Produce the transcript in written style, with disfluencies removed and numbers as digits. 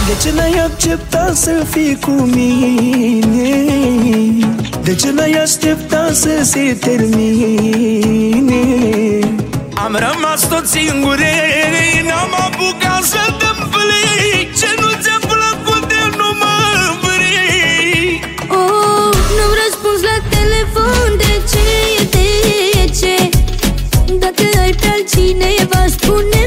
De ce n-ai acceptat să fii cu mine? De ce n-ai așteptat să se termine? Am rămas tot singure, n-am apucat să dăm play. Ce nu ți-a plăcut de nu mă vrei? Oh, nu-mi răspuns la telefon, de ce? Dacă ai pe altcineva, spune.